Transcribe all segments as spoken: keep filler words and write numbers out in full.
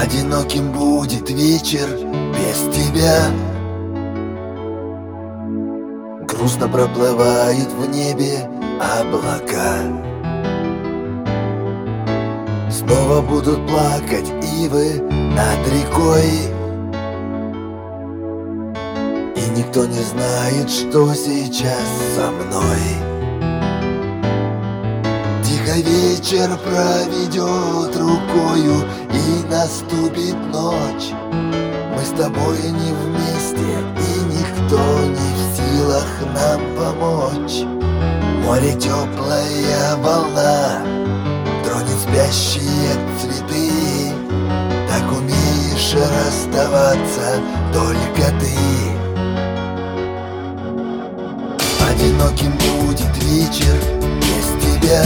Одиноким будет вечер без тебя. Грустно проплывают в небе облака. Снова будут плакать ивы над рекой, и никто не знает, что сейчас со мной. Тихо вечер проведет рукою, и наступит ночь. Мы с тобой не вместе, и никто не в силах нам помочь. Море теплая волна тронет спящие цветы. Так умеешь расставаться только ты. Одиноким будет вечер без тебя.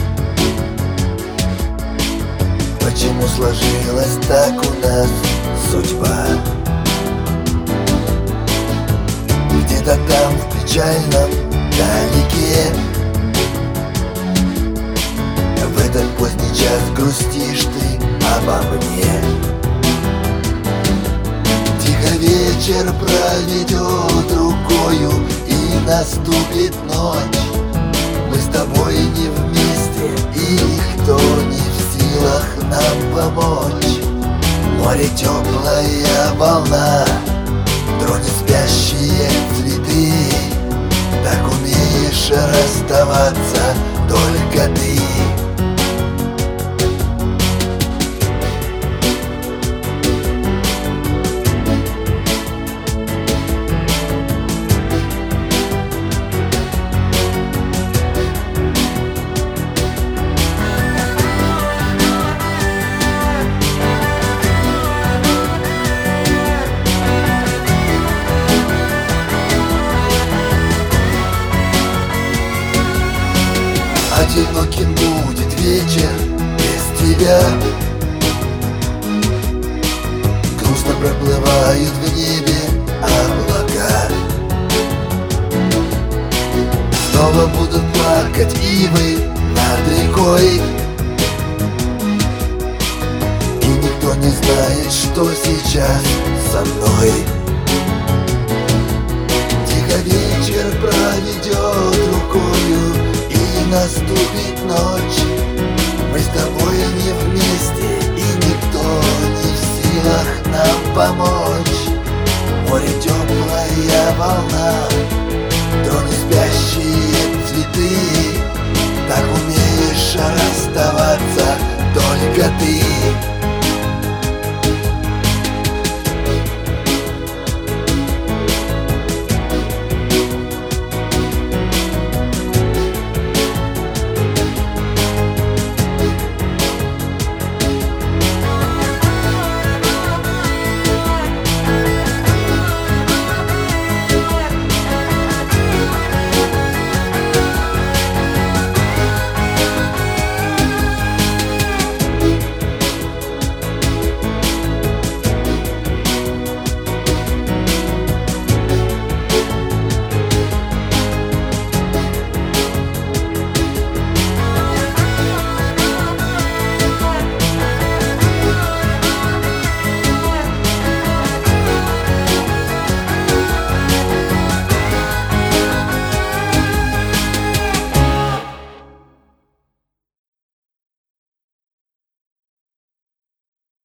Почему сложилась так у нас судьба? Где-то там в печальном далеке в этот поздний час грустишь ты обо мне. Тихо вечер проведет рукою, и наступит ночь. Мы с тобой не вместе, и никто не в силах нам помочь. Море теплая волна тронет спящие цветы. Так умеешь расставаться только ты. Одиноким будет вечер без тебя. Грустно проплывают в небе облака. Снова будут плакать ивы над рекой, и никто не знает, что сейчас со мной. Тихо вечер проведет рукою, и наступит ночь. Мы с тобой не вместе, и никто не в силах нам помочь. Море теплая волна